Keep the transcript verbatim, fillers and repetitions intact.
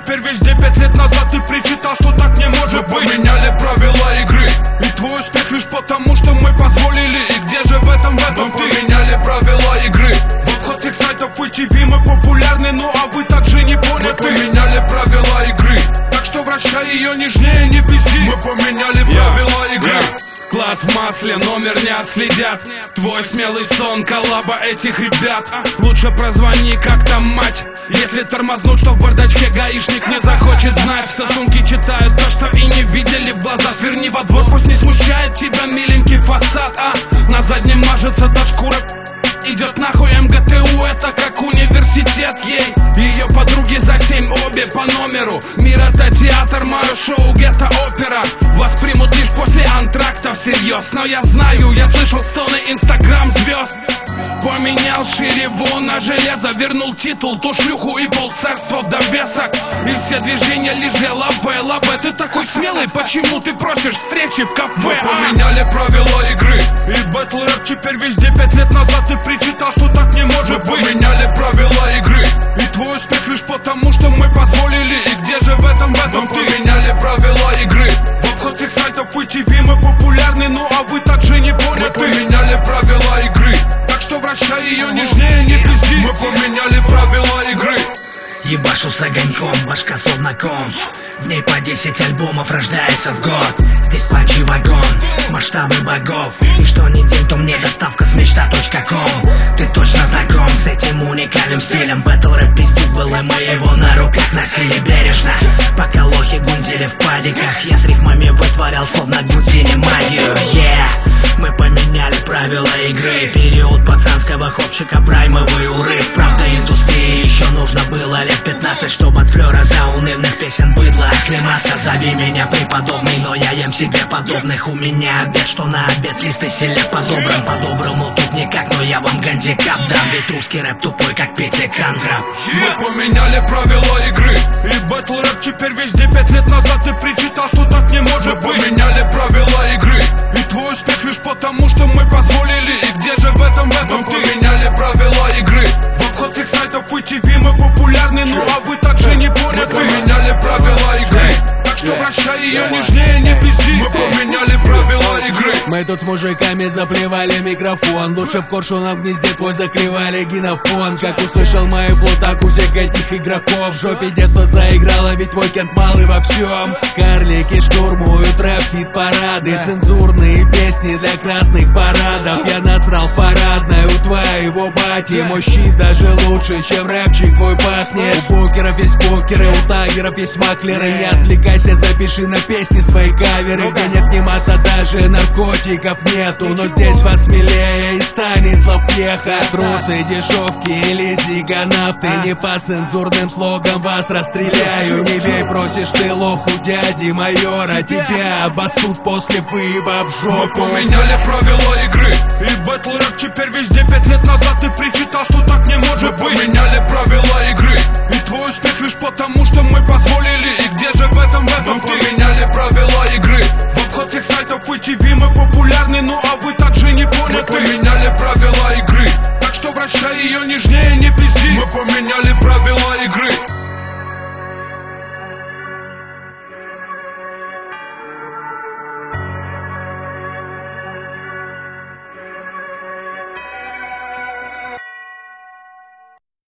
теперь везде. Пять лет назад ты причитал, что так не может быть. Мы поменяли правила игры, и твой успех лишь потому, что мы позволили. И где же в этом, в этом мы ты? Поменяли правила игры. В обход всех сайтов и ТВ мы популярны, ну а вы также не поняты. Мы поменяли правила игры, так что вращай ее нежнее, не пизди. Мы поменяли правила yeah. игры. yeah. Клад в масле, номер не отследят. Твой смелый сон, коллаба этих ребят. Лучше прозвони, как там мать. Если тормознут, что в бардачке гаишник не захочет знать. Сосунки читают то, что и не видели в глаза. Сверни во двор, пусть не смущает тебя миленький фасад. А на заднем мажется та шкура. Идет нахуй МГТУ, это как университет ей. Ее подруги за семь, обе по номеру. Мир это театр, мое шоу гетто опера. Вас примут лишь после антракта всерьез. Но я знаю, я слышал стоны инстаграм звезд. Поменял ширеву на железо, вернул титул, ту шлюху и полцарства в довесок. И все движения лишь для лаве, лаве. Ты такой смелый, почему ты просишь встречи в кафе? Мы поменяли правила игры, и бэтл рэп теперь везде. Пять лет назад ты причитал, что так не может быть. Мы поменяли правила игры, и твой успех лишь потому, что мы позволили. И где же в этом, в этом мы ты? Мы поменяли правила игры. В обход всех сайтов и ТВ мы популярны, ну а вы также не поняты. Мы поменяли правила игры, так что вращай ее нежнее, не пизди. Мы поменяли правила игры. Ебашу с огоньком, башка словно комп. В ней по десять альбомов рождается в год. Здесь панчи вагон, масштабы богов. И что ни день, то мне доставка с мечта точка ком. Ты точно знаком с этим уникальным стилем. Бэтл рэп пиздюк был, и мы его на руках носили бережно. Пока лохи гундили в падиках, я с рифмами вытворял словно Гудини магию. Yeah. Мы поменяли правила игры. Период пацанского хопчика, праймовый урыв. Правда индустрии еще нужно было лет пятнадцать, чтобы от флера заунывных песен быдло оклематься. Зови меня преподобный, но я ем себе подобных. У меня обед, что на обед, листы селек по-добрым. По-доброму тут никак, но я вам гандикап дам. Ведь русский рэп тупой, как Петя Кандрап. Мы поменяли правила игры, и бэтл рэп теперь везде. Пять лет назад ты причитал, что так не может быть. Мы поменяли правила игры, и твой успех лишь потому, что мы позволили. И где же в этом, в этом мы ты? Поменяли правила игры. В обход всех сайтов и ТВ мы популярны, ну а вы также не поняты. Мы поменяли правила игры, так что вращай ее нежнее, не пизди. Мы поменяли правила игры. Мы тут с мужиками заплевали микрофон. Лучше б коршуном в гнезде твой заклевали генофон. Как услышал мои плутак, усек этих игроков. В жопе детство заиграла, ведь твой кент малый во всем. Карлики штурмуют рэп, хит-парады. Цензурные песни для красных парадов. Я насрал в парадной у твоего бати. Мой щит даже лучше, чем рэпчик твой пахнет. У букеров есть букеры, у тагеров есть маклеры. Не отвлекайся, запиши на песни свои каверы. Где нет ни мата, даже наркотиков нету. Но здесь вас смелее и Станислав Пьеха. Трусы, дешевки или зиганавты. Не по цензурным слогам вас расстреляю. Не бей, просишь ты лох у дяди майора. Тебя обоссут после выеба в жопу. Мы поменяли правила игры, и бэтл рэп теперь везде. Пять лет назад ты причитал, что так не может быть. Мы поменяли правила игры, и твой успех лишь потому, что мы позволили. И где же